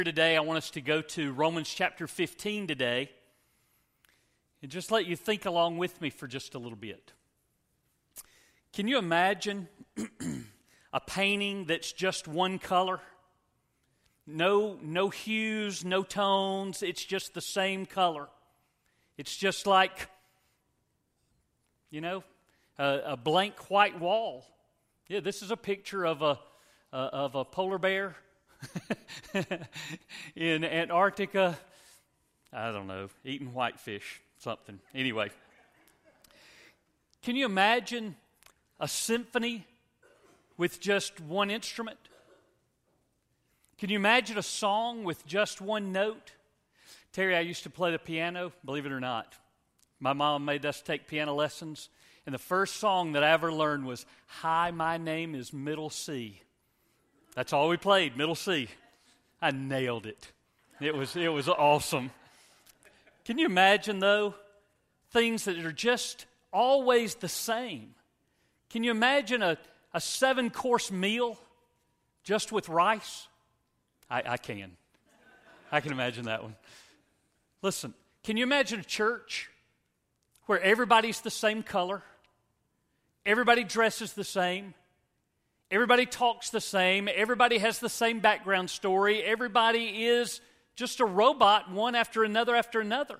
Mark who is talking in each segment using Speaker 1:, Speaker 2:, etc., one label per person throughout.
Speaker 1: Today, I want us to go to Romans chapter 15 today and just let you think along with me for just a little bit. Can you imagine a painting that's just one color? No hues, no tones, it's just the same color. It's just like, a blank white wall. Yeah, this is a picture of a polar bear in Antarctica, I don't know, eating whitefish, something. Anyway, can you imagine a symphony with just one instrument? Can you imagine a song with just one note? Terry, I used to play the piano, believe it or not. My mom made us take piano lessons, and the first song that I ever learned was, "Hi, my name is Middle C." That's all we played, Middle C. I nailed it. It was awesome. Can you imagine, though, things that are just always the same? Can you imagine a 7-course meal just with rice? I can. I can imagine that one. Listen, can you imagine a church where everybody's the same color, everybody dresses the same, everybody talks the same, everybody has the same background story, everybody is just a robot, one after another after another?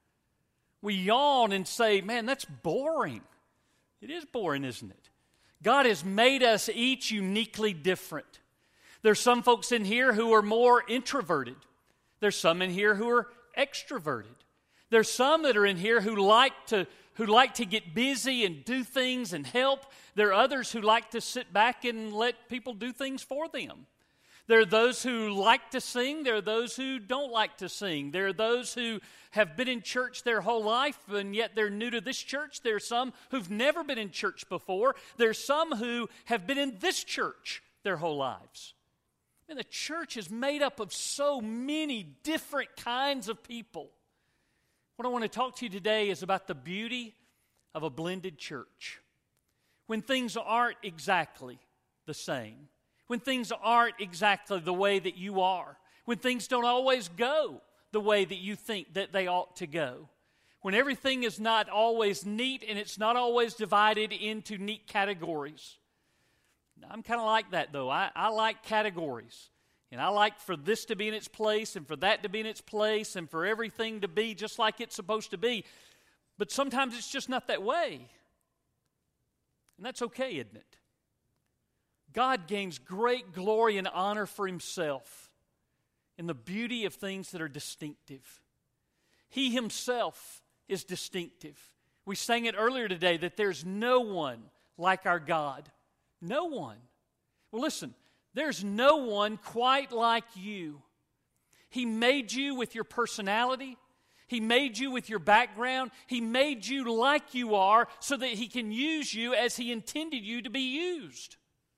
Speaker 1: We yawn and say, man, that's boring. It is boring, isn't it? God has made us each uniquely different. There's some folks in here who are more introverted. There's some in here who are extroverted. There's some that are in here who like to get busy and do things and help. There are others who like to sit back and let people do things for them. There are those who like to sing. There are those who don't like to sing. There are those who have been in church their whole life, and yet they're new to this church. There are some who've never been in church before. There are some who have been in this church their whole lives. And the church is made up of so many different kinds of people. What I want to talk to you today is about the beauty of a blended church. When things aren't exactly the same, when things aren't exactly the way that you are, when things don't always go the way that you think that they ought to go, when everything is not always neat and it's not always divided into neat categories. I'm kind of like that, though. I like categories. And I like for this to be in its place and for that to be in its place and for everything to be just like it's supposed to be. But sometimes it's just not that way. And that's okay, isn't it? God gains great glory and honor for Himself in the beauty of things that are distinctive. He Himself is distinctive. We sang it earlier today that there's no one like our God. No one. Well, listen, there's no one quite like you. He made you with your personality. He made you with your background. He made you like you are so that He can use you as He intended you to be used.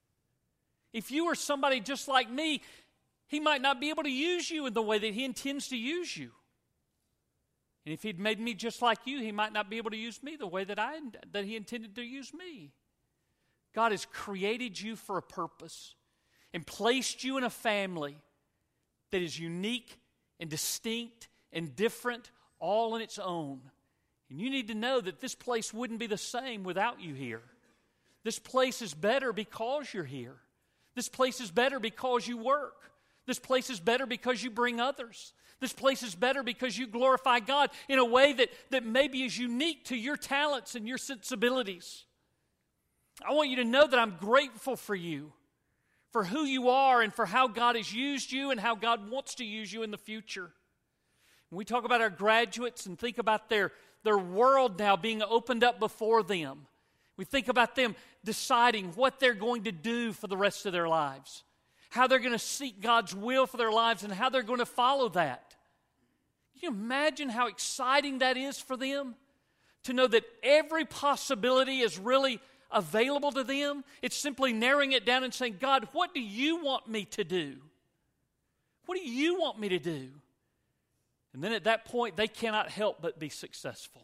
Speaker 1: If you were somebody just like me, He might not be able to use you in the way that He intends to use you. And if He'd made me just like you, He might not be able to use me the way that He intended to use me. God has created you for a purpose and placed you in a family that is unique and distinct and different all on its own. And you need to know that this place wouldn't be the same without you here. This place is better because you're here. This place is better because you work. This place is better because you bring others. This place is better because you glorify God in a way that maybe is unique to your talents and your sensibilities. I want you to know that I'm grateful for you, for who you are and for how God has used you and how God wants to use you in the future. When we talk about our graduates and think about their world now being opened up before them, we think about them deciding what they're going to do for the rest of their lives, how they're going to seek God's will for their lives and how they're going to follow that. Can you imagine how exciting that is for them? To know that every possibility is really available to them. It's simply narrowing it down and saying, God, what do you want me to do? What do you want me to do? And then at that point, they cannot help but be successful.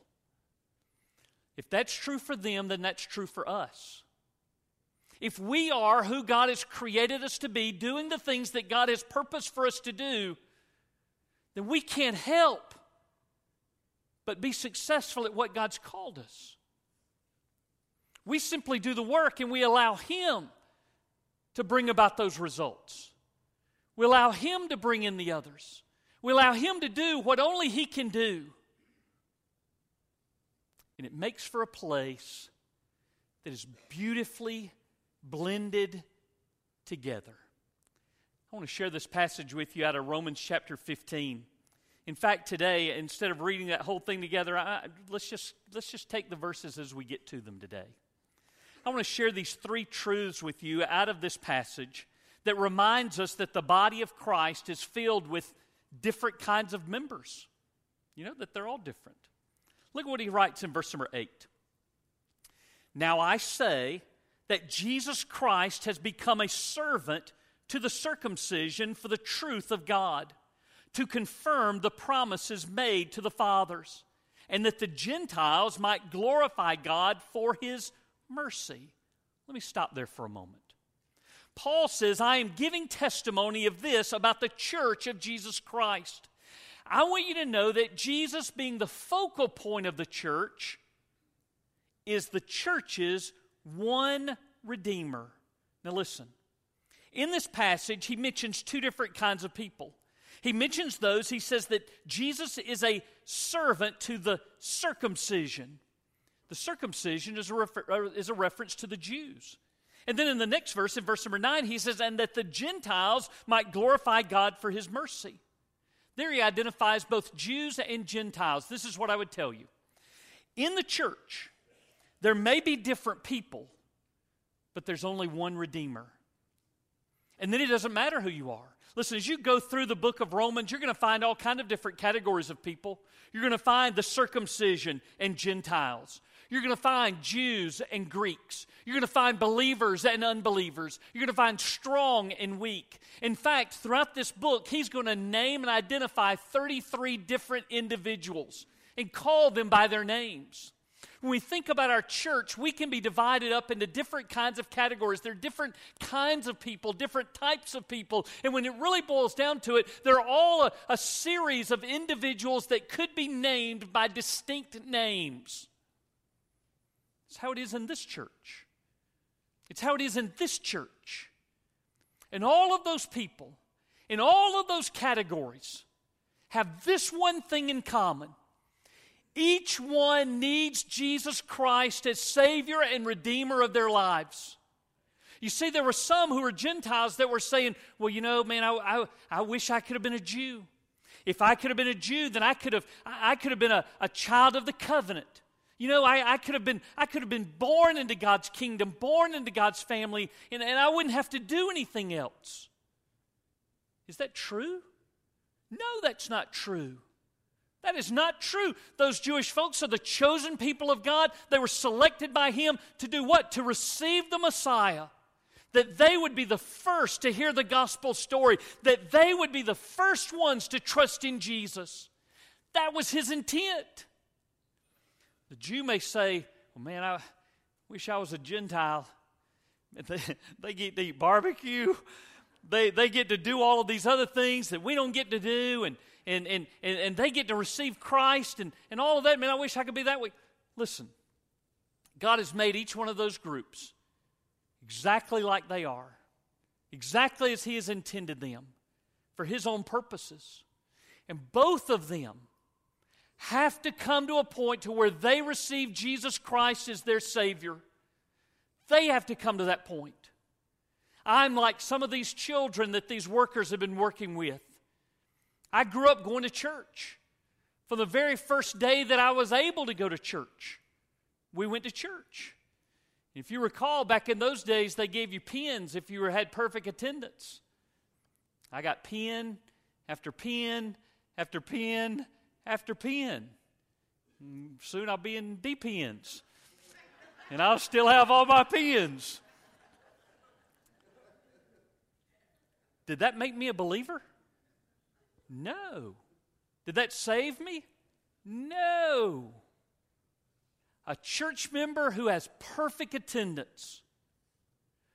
Speaker 1: If that's true for them, then that's true for us. If we are who God has created us to be, doing the things that God has purposed for us to do, then we can't help but be successful at what God's called us. We simply do the work and we allow Him to bring about those results. We allow Him to bring in the others. We allow Him to do what only He can do. And it makes for a place that is beautifully blended together. I want to share this passage with you out of Romans chapter 15. In fact, today, instead of reading that whole thing together, let's just take the verses as we get to them today. I want to share these three truths with you out of this passage that reminds us that the body of Christ is filled with different kinds of members. You know, that they're all different. Look at what he writes in verse number 8. Now I say that Jesus Christ has become a servant to the circumcision for the truth of God, to confirm the promises made to the fathers, and that the Gentiles might glorify God for His mercy. Let me stop there for a moment. Paul says, I am giving testimony of this about the church of Jesus Christ. I want you to know that Jesus, being the focal point of the church, is the church's one Redeemer. Now listen, in this passage, he mentions two different kinds of people. He mentions those, he says that Jesus is a servant to the circumcision. The circumcision is a reference to the Jews. And then in the next verse, in verse number 9, he says, and that the Gentiles might glorify God for His mercy. There he identifies both Jews and Gentiles. This is what I would tell you. In the church, there may be different people, but there's only one Redeemer. And then it doesn't matter who you are. Listen, as you go through the book of Romans, you're going to find all kinds of different categories of people. You're going to find the circumcision and Gentiles. You're going to find Jews and Greeks. You're going to find believers and unbelievers. You're going to find strong and weak. In fact, throughout this book, he's going to name and identify 33 different individuals and call them by their names. When we think about our church, we can be divided up into different kinds of categories. There are different kinds of people, different types of people. And when it really boils down to it, they're all a series of individuals that could be named by distinct names. It's how it is in this church. It's how it is in this church. And all of those people, in all of those categories, have this one thing in common. Each one needs Jesus Christ as Savior and Redeemer of their lives. You see, there were some who were Gentiles that were saying, well, you know, man, I wish I could have been a Jew. If I could have been a Jew, then I could have been a child of the covenant. You know, I could have been born into God's kingdom, born into God's family, and I wouldn't have to do anything else. Is that true? No, that's not true. That is not true. Those Jewish folks are the chosen people of God. They were selected by Him to do what? To receive the Messiah. That they would be the first to hear the gospel story. That they would be the first ones to trust in Jesus. That was His intent. The Jew may say, well, man, I wish I was a Gentile. They get to eat barbecue. They get to do all of these other things that we don't get to do, and they get to receive Christ and all of that. Man, I wish I could be that way. Listen, God has made each one of those groups exactly like they are, exactly as He has intended them for His own purposes. And both of them have to come to a point to where they receive Jesus Christ as their Savior. They have to come to that point. I'm like some of these children that these workers have been working with. I grew up going to church. From the very first day that I was able to go to church, we went to church. If you recall, back in those days, they gave you pins if you had perfect attendance. I got pin after pin after pin after pin. Soon I'll be in D-pins. And I'll still have all my pins. Did that make me a believer? No. Did that save me? No. A church member who has perfect attendance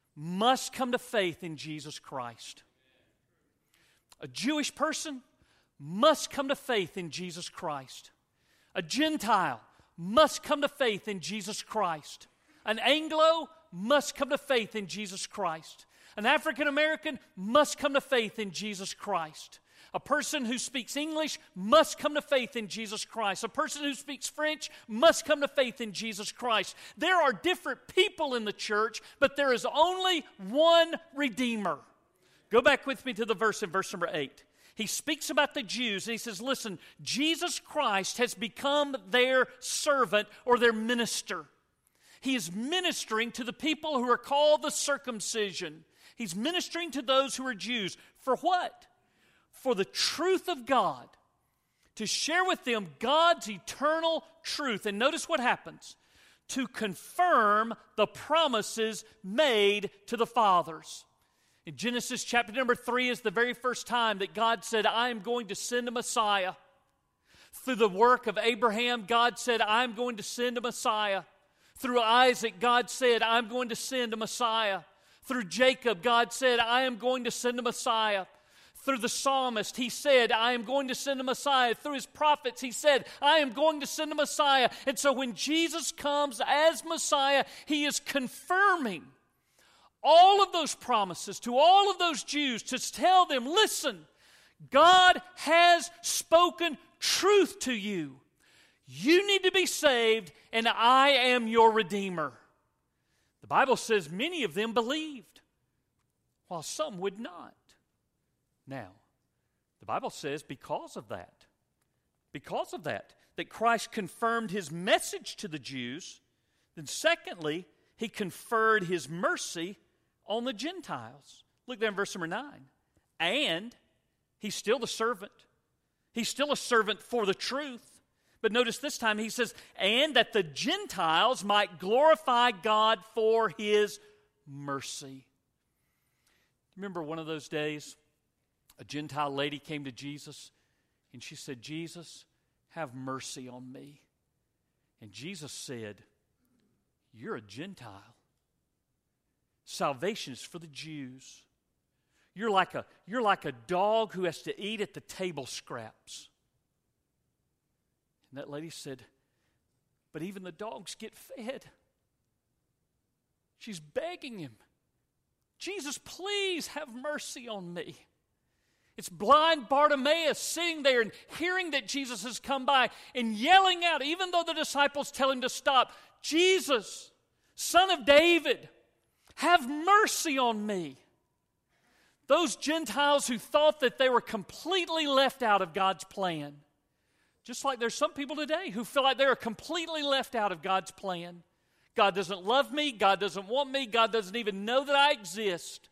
Speaker 1: must come to faith in Jesus Christ. A Jewish person must come to faith in Jesus Christ. A Gentile must come to faith in Jesus Christ. An Anglo must come to faith in Jesus Christ. An African American must come to faith in Jesus Christ. A person who speaks English must come to faith in Jesus Christ. A person who speaks French must come to faith in Jesus Christ. There are different people in the church, but there is only one Redeemer. Go back with me to the verse in verse number 8. He speaks about the Jews, and he says, listen, Jesus Christ has become their servant or their minister. He is ministering to the people who are called the circumcision. He's ministering to those who are Jews. For what? For the truth of God, to share with them God's eternal truth. And notice what happens. To confirm the promises made to the fathers. In Genesis chapter number 3 is the very first time that God said, I am going to send a Messiah. Through the work of Abraham, God said, I'm going to send a Messiah. Through Isaac, God said, I'm going to send a Messiah. Through Jacob, God said, I am going to send a Messiah. Through the psalmist, he said, I am going to send a Messiah. Through his prophets, he said, I am going to send a Messiah. And so when Jesus comes as Messiah, he is confirming all of those promises to all of those Jews to tell them, listen, God has spoken truth to you. You need to be saved, and I am your Redeemer. The Bible says many of them believed, while some would not. Now, the Bible says because of that, that Christ confirmed his message to the Jews, then secondly, he conferred his mercy on the Gentiles. Look there in verse number 9. And he's still the servant. He's still a servant for the truth. But notice this time he says, and that the Gentiles might glorify God for his mercy. Remember one of those days, a Gentile lady came to Jesus, and she said, Jesus, have mercy on me. And Jesus said, you're a Gentile. Salvation is for the Jews. You're like a dog who has to eat at the table scraps. And that lady said, but even the dogs get fed. She's begging him, Jesus, please have mercy on me. It's blind Bartimaeus sitting there and hearing that Jesus has come by and yelling out, even though the disciples tell him to stop, Jesus, Son of David, have mercy on me. Those Gentiles who thought that they were completely left out of God's plan. Just like there's some people today who feel like they're completely left out of God's plan. God doesn't love me. God doesn't want me. God doesn't even know that I exist.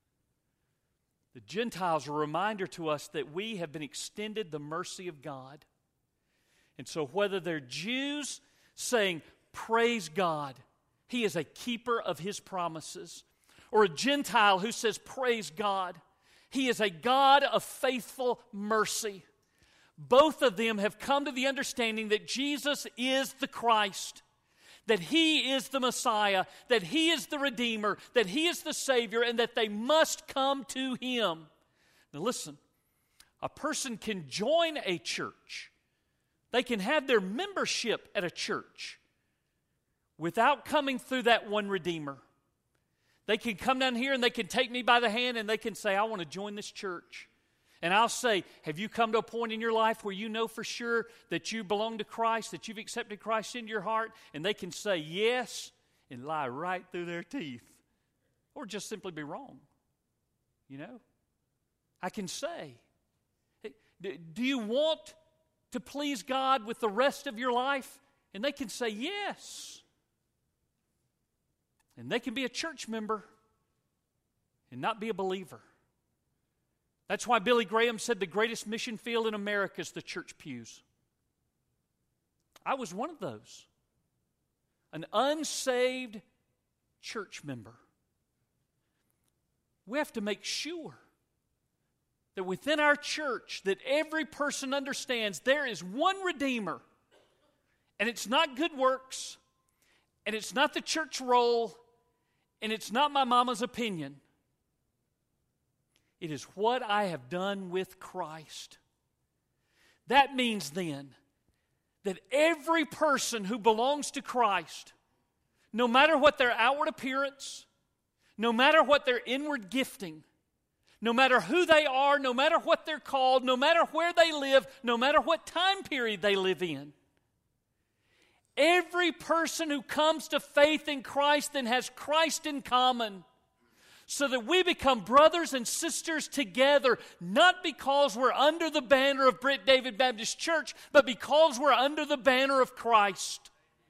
Speaker 1: The Gentiles are a reminder to us that we have been extended the mercy of God. And so whether they're Jews saying, praise God, he is a keeper of his promises, or a Gentile who says, praise God, he is a God of faithful mercy. Both of them have come to the understanding that Jesus is the Christ, that he is the Messiah, that he is the Redeemer, that he is the Savior, and that they must come to him. Now listen, a person can join a church. They can have their membership at a church without coming through that one Redeemer. They can come down here and they can take me by the hand and they can say, I want to join this church. And I'll say, have you come to a point in your life where you know for sure that you belong to Christ, that you've accepted Christ into your heart? And they can say yes and lie right through their teeth. Or just simply be wrong. You know? I can say, do you want to please God with the rest of your life? And they can say yes. And they can be a church member and not be a believer. That's why Billy Graham said the greatest mission field in America is the church pews. I was one of those. An unsaved church member. We have to make sure that within our church that every person understands there is one Redeemer. And it's not good works. And it's not the church roll. And it's not my mama's opinion. It is what I have done with Christ. That means then that every person who belongs to Christ, no matter what their outward appearance, no matter what their inward gifting, no matter who they are, no matter what they're called, no matter where they live, no matter what time period they live in, every person who comes to faith in Christ then has Christ in common, so that we become brothers and sisters together, not because we're under the banner of Britt David Baptist Church, but because we're under the banner of Christ.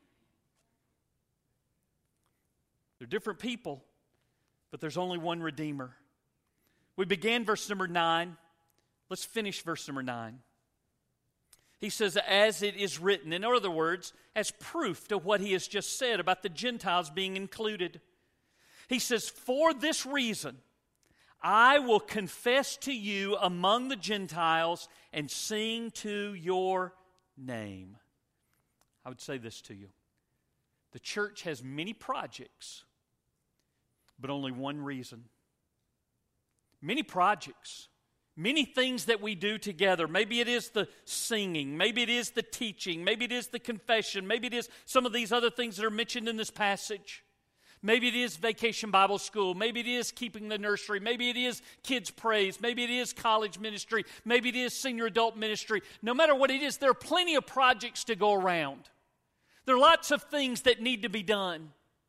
Speaker 1: They're different people, but there's only one Redeemer. We began verse number 9. Let's finish verse number 9. He says, as it is written. In other words, as proof to what he has just said about the Gentiles being included. He says, for this reason, I will confess to you among the Gentiles and sing to your name. I would say this to you. The church has many projects, but only one reason. Many projects, many things that we do together. Maybe it is the singing, maybe it is the teaching, maybe it is the confession, maybe it is some of these other things that are mentioned in this passage. Maybe it is Vacation Bible School. Maybe it is keeping the nursery. Maybe it is kids' praise. Maybe it is college ministry. Maybe it is senior adult ministry. No matter what it is, there are plenty of projects to go around. There are lots of things that need to be done.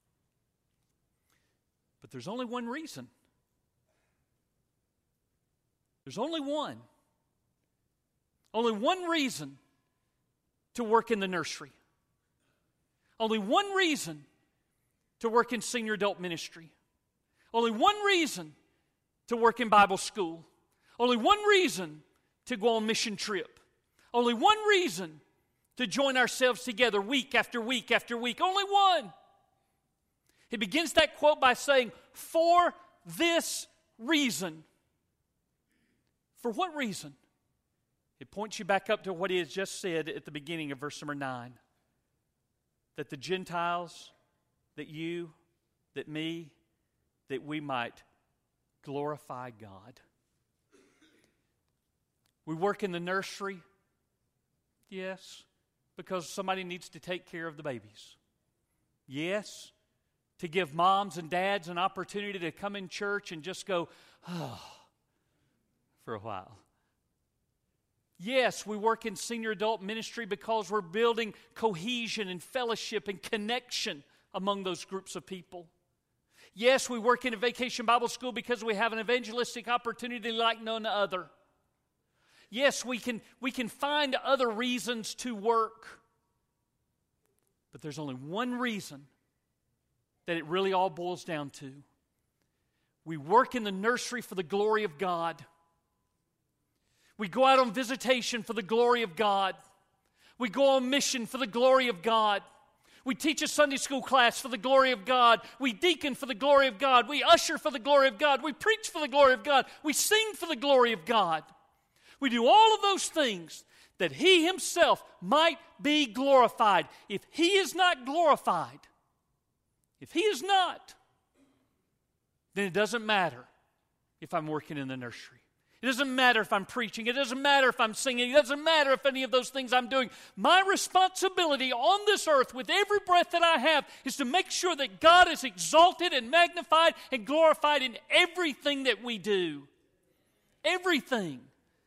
Speaker 1: But there's only one reason. There's only one. Only one reason to work in the nursery. Only one reason to work in senior adult ministry. Only one reason to work in Bible school. Only one reason to go on mission trip. Only one reason to join ourselves together week after week after week. Only one. He begins that quote by saying, for this reason. For what reason? It points you back up to what he has just said at the beginning of verse number 9. That the Gentiles, that you, that me, that we might glorify God. We work in the nursery, yes, because somebody needs to take care of the babies. Yes, to give moms and dads an opportunity to come in church and just go, oh, for a while. Yes, we work in senior adult ministry because we're building cohesion and fellowship and connection among those groups of people. Yes, we work in a Vacation Bible School because we have an evangelistic opportunity like none other. Yes, we can find other reasons to work. But there's only one reason that it really all boils down to. We work in the nursery for the glory of God. We go out on visitation for the glory of God. We go on mission for the glory of God. We teach a Sunday school class for the glory of God. We deacon for the glory of God. We usher for the glory of God. We preach for the glory of God. We sing for the glory of God. We do all of those things that He Himself might be glorified. If He is not glorified, if He is not, then it doesn't matter if I'm working in the nursery. It doesn't matter if I'm preaching. It doesn't matter if I'm singing. It doesn't matter if any of those things I'm doing. My responsibility on this earth with every breath that I have is to make sure that God is exalted and magnified and glorified in everything that we do. Everything.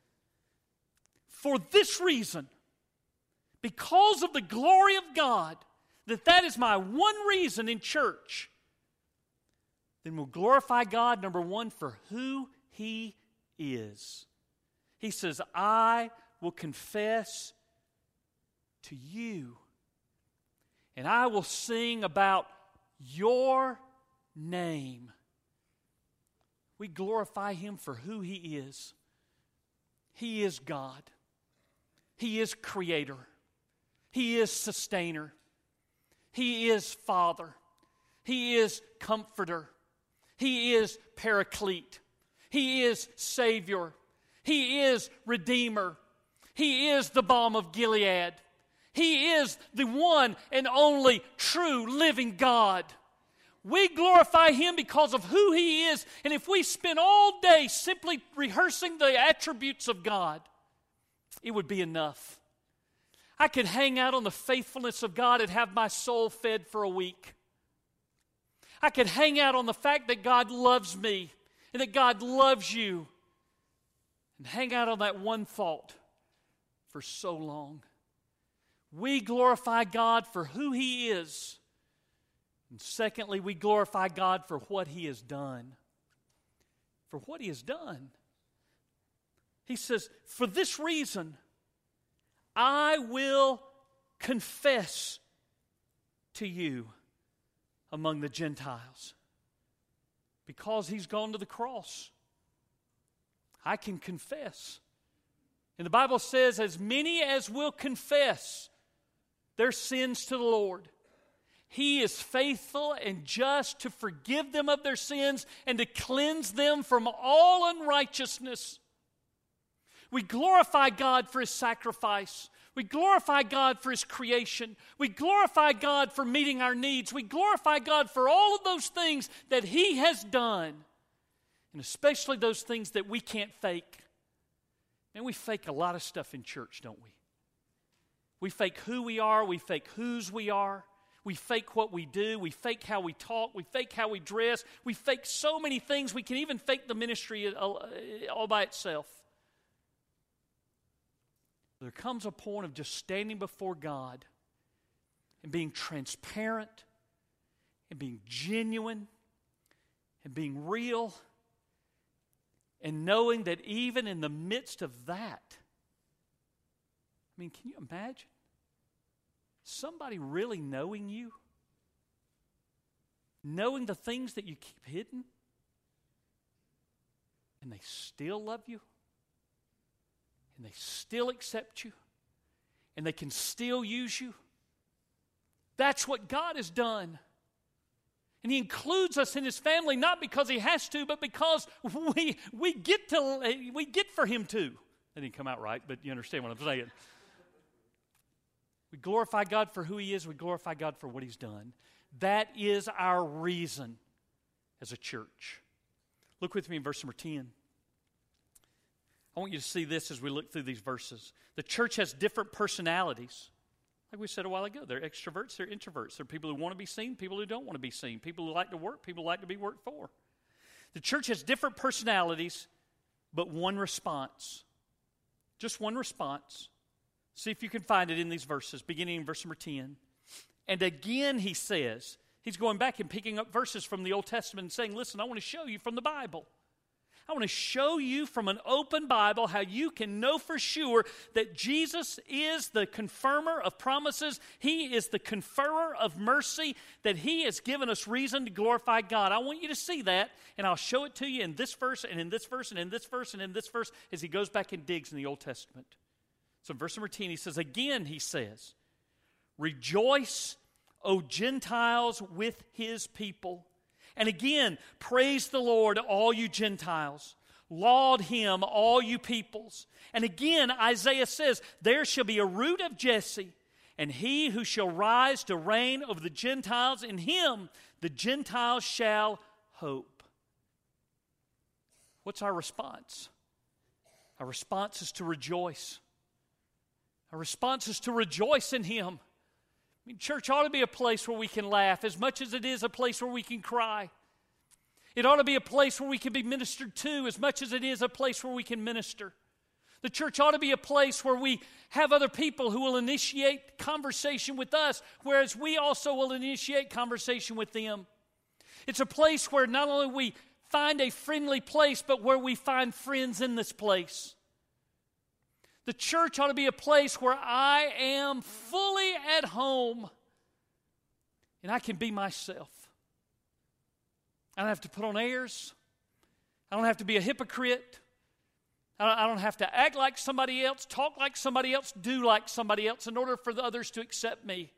Speaker 1: For this reason, because of the glory of God, that is my one reason in church, then we'll glorify God, number one, for who He is. He says, I will confess to you, and I will sing about your name. We glorify Him for who He is. He is God. He is Creator. He is Sustainer. He is Father. He is Comforter. He is Paraclete. He is Savior. He is Redeemer. He is the balm of Gilead. He is the one and only true living God. We glorify Him because of who He is. And if we spend all day simply rehearsing the attributes of God, it would be enough. I could hang out on the faithfulness of God and have my soul fed for a week. I could hang out on the fact that God loves me and that God loves you, and hang out on that one thought for so long. We glorify God for who He is. And secondly, we glorify God for what He has done. For what He has done. He says, for this reason, I will confess to you among the Gentiles. Because He's gone to the cross, I can confess. And the Bible says, as many as will confess their sins to the Lord, He is faithful and just to forgive them of their sins and to cleanse them from all unrighteousness. We glorify God for His sacrifice. We glorify God for His creation. We glorify God for meeting our needs. We glorify God for all of those things that He has done, and especially those things that we can't fake. And we fake a lot of stuff in church, don't we? We fake who we are. We fake whose we are. We fake what we do. We fake how we talk. We fake how we dress. We fake so many things. We can even fake the ministry all by itself. There comes a point of just standing before God and being transparent and being genuine and being real and knowing that even in the midst of that, I mean, can you imagine somebody really knowing you? Knowing the things that you keep hidden? And they still love you? And they still accept you, and they can still use you. That's what God has done. And He includes us in His family not because He has to, but because we get for Him to. That didn't come out right, but you understand what I'm saying. We glorify God for who He is. We glorify God for what He's done. That is our reason as a church. Look with me in verse number 10. I want you to see this as we look through these verses. The church has different personalities. Like we said a while ago, they're extroverts, they're introverts. They're people who want to be seen, people who don't want to be seen, people who like to work, people who like to be worked for. The church has different personalities, but one response. Just one response. See if you can find it in these verses, beginning in verse number 10. And again he says, he's going back and picking up verses from the Old Testament and saying, listen, I want to show you from the Bible. I want to show you from an open Bible how you can know for sure that Jesus is the confirmer of promises. He is the conferrer of mercy, that He has given us reason to glorify God. I want you to see that, and I'll show it to you in this verse, and in this verse, and in this verse, and in this verse, as he goes back and digs in the Old Testament. So in verse number 10, he says, again he says, rejoice, O Gentiles, with His people. And again, praise the Lord, all you Gentiles. Laud Him, all you peoples. And again, Isaiah says, there shall be a root of Jesse, and He who shall rise to reign over the Gentiles, in Him the Gentiles shall hope. What's our response? Our response is to rejoice. Our response is to rejoice in Him. I mean, church ought to be a place where we can laugh as much as it is a place where we can cry. It ought to be a place where we can be ministered to as much as it is a place where we can minister. The church ought to be a place where we have other people who will initiate conversation with us, whereas we also will initiate conversation with them. It's a place where not only we find a friendly place, but where we find friends in this place. The church ought to be a place where I am fully at home and I can be myself. I don't have to put on airs. I don't have to be a hypocrite. I don't have to act like somebody else, talk like somebody else, do like somebody else in order for the others to accept me.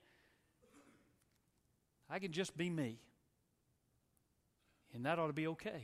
Speaker 1: I can just be me. And that ought to be okay.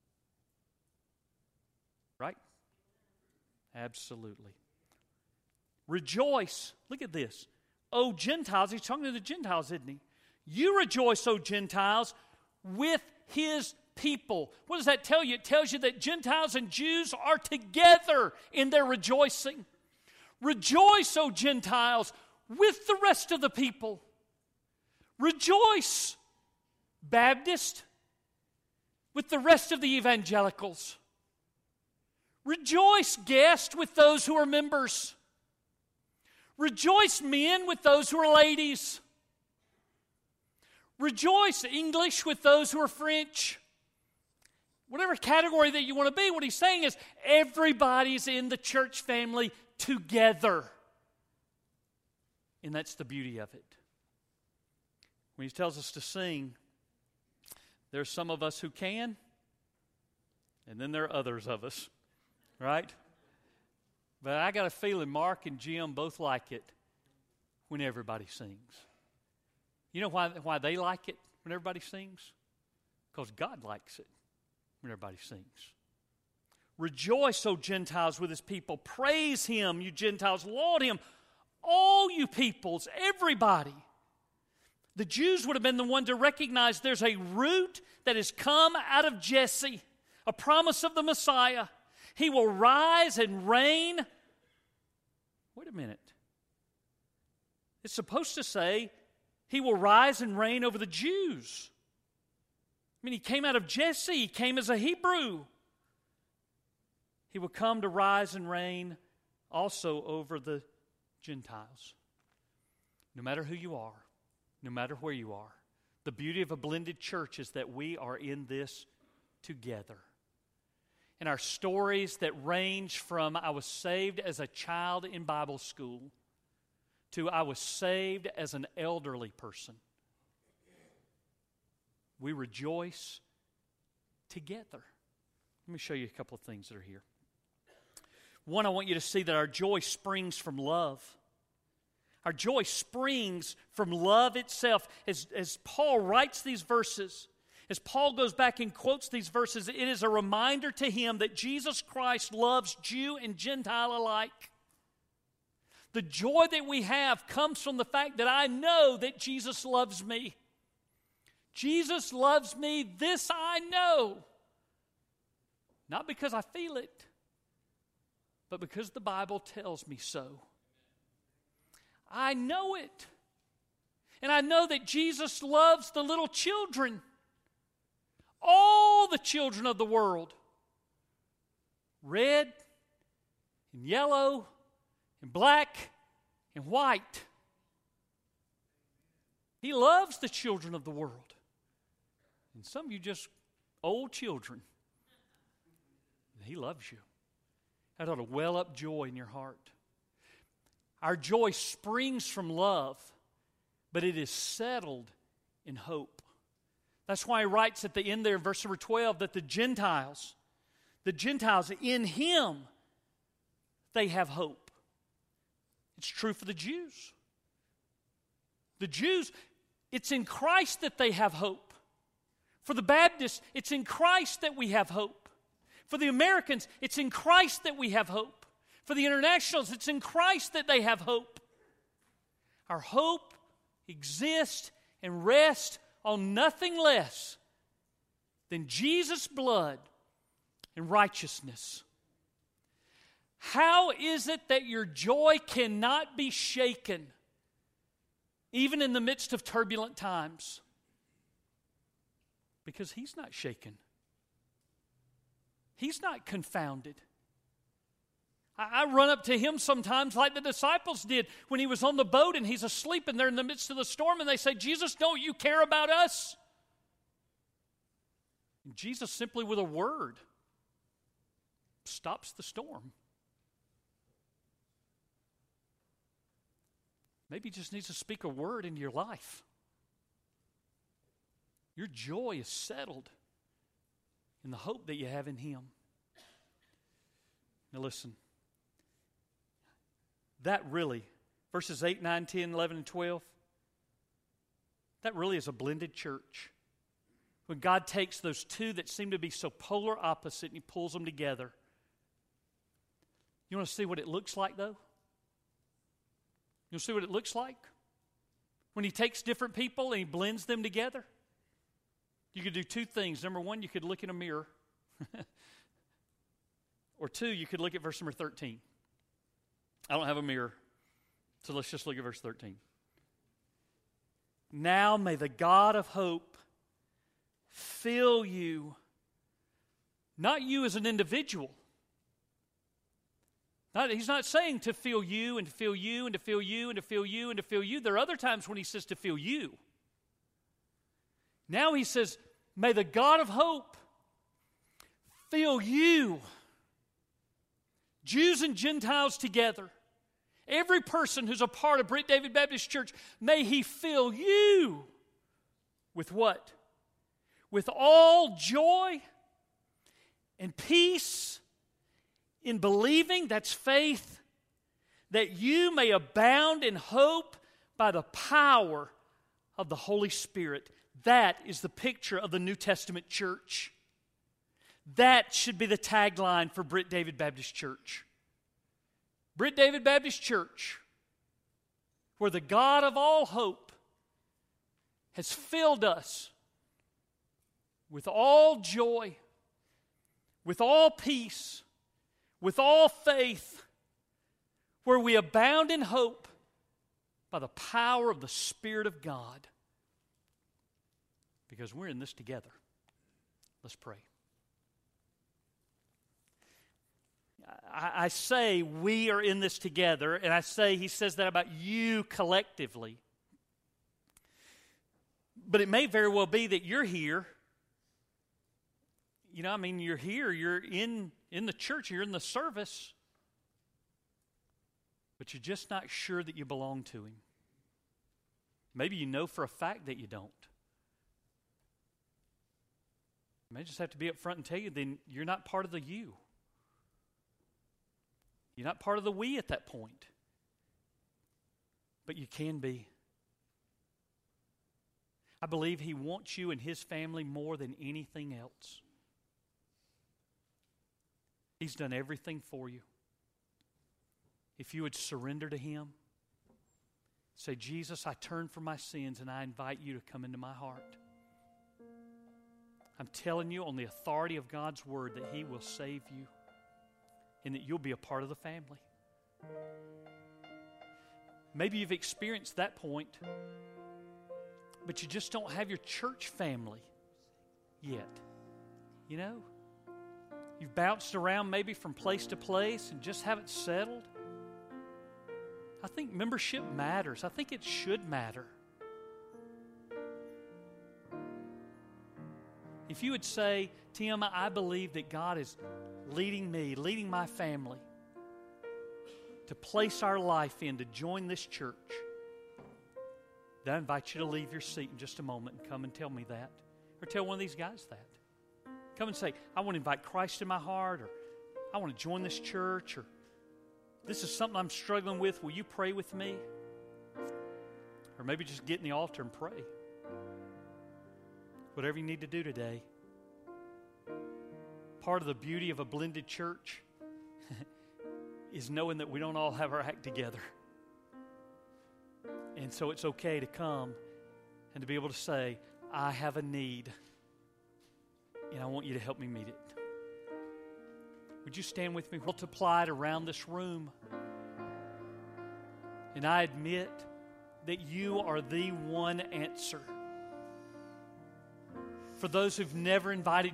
Speaker 1: Right? Absolutely. Rejoice. Look at this. O Gentiles, he's talking to the Gentiles, isn't he? You rejoice, O Gentiles, with His people. What does that tell you? It tells you that Gentiles and Jews are together in their rejoicing. Rejoice, O Gentiles, with the rest of the people. Rejoice, Baptist, with the rest of the evangelicals. Rejoice, guest, with those who are members. Rejoice, men, with those who are ladies. Rejoice, English, with those who are French. Whatever category that you want to be, what he's saying is everybody's in the church family together. And that's the beauty of it. When he tells us to sing, there's some of us who can, and then there are others of us, right? But I got a feeling Mark and Jim both like it when everybody sings. You know why they like it when everybody sings? Because God likes it when everybody sings. Rejoice, O Gentiles, with his people. Praise him, you Gentiles. Laud him, all you peoples, everybody. The Jews would have been the one to recognize there's a root that has come out of Jesse, a promise of the Messiah. He will rise and reign. Wait a minute. It's supposed to say he will rise and reign over the Jews. I mean, he came out of Jesse. He came as a Hebrew. He will come to rise and reign also over the Gentiles. No matter who you are, no matter where you are, the beauty of a blended church is that we are in this together. And our stories that range from I was saved as a child in Bible school to I was saved as an elderly person. We rejoice together. Let me show you a couple of things that are here. One, I want you to see that our joy springs from love. Our joy springs from love itself. As Paul writes these verses, as Paul goes back and quotes these verses, it is a reminder to him that Jesus Christ loves Jew and Gentile alike. The joy that we have comes from the fact that I know that Jesus loves me. Jesus loves me, this I know. Not because I feel it, but because the Bible tells me so. I know it. And I know that Jesus loves the little children. All the children of the world. Red and yellow and black and white. He loves the children of the world. And some of you just old children. He loves you. That ought to well up joy in your heart. Our joy springs from love, but it is settled in hope. That's why he writes at the end there in verse number 12 that the Gentiles in him, they have hope. It's true for the Jews. The Jews, it's in Christ that they have hope. For the Baptists, it's in Christ that we have hope. For the Americans, it's in Christ that we have hope. For the internationals, it's in Christ that they have hope. Our hope exists and rests on nothing less than Jesus' blood and righteousness. How is it that your joy cannot be shaken, even in the midst of turbulent times? Because He's not shaken. He's not confounded. I run up to Him sometimes like the disciples did when He was on the boat and He's asleep and they're in the midst of the storm and they say, Jesus, don't you care about us? And Jesus simply with a word stops the storm. Maybe He just needs to speak a word into your life. Your joy is settled in the hope that you have in Him. Now listen. That really, verses 8, 9, 10, 11, and 12, that really is a blended church. When God takes those two that seem to be so polar opposite and He pulls them together. You want to see what it looks like, though? You'll see what it looks like? When He takes different people and He blends them together? You could do two things. Number one, you could look in a mirror. Or two, you could look at verse number 13. I don't have a mirror, so let's just look at verse 13. Now may the God of hope fill you, not you as an individual. He's not saying to fill you and to fill you and to fill you and to fill you and to fill you. There are other times when he says to fill you. Now he says, may the God of hope fill you. Jews and Gentiles together. Every person who's a part of Britt David Baptist Church, may he fill you with what? With all joy and peace in believing, that's faith, that you may abound in hope by the power of the Holy Spirit. That is the picture of the New Testament church. That should be the tagline for Britt David Baptist Church. Britt David Baptist Church, where the God of all hope has filled us with all joy, with all peace, with all faith, where we abound in hope by the power of the Spirit of God. Because we're in this together. Let's pray. I say we are in this together, and I say he says that about you collectively. But it may very well be that you're here. You're here, you're in the church, you're in the service, but you're just not sure that you belong to him. Maybe you know for a fact that you don't. I may just have to be up front and tell you, then you're not part of the you. You're not part of the we at that point. But you can be. I believe he wants you and his family more than anything else. He's done everything for you. If you would surrender to him, say, Jesus, I turn from my sins and I invite you to come into my heart. I'm telling you on the authority of God's word that he will save you and that you'll be a part of the family. Maybe you've experienced that point, but you just don't have your church family yet. You've bounced around maybe from place to place and just haven't settled. I think membership matters. I think it should matter. If you would say, Tim, I believe that God is leading me, leading my family to place our life in, to join this church, then I invite you to leave your seat in just a moment and come and tell me that. Or tell one of these guys that. Come and say, I want to invite Christ in my heart, or I want to join this church, or this is something I'm struggling with. Will you pray with me? Or maybe just get in the altar and pray. Whatever you need to do today. Part of the beauty of a blended church is knowing that we don't all have our act together. And so it's okay to come and to be able to say, I have a need, and I want you to help me meet it. Would you stand with me? Multiplied around this room. And I admit that you are the one answer. For those who've never invited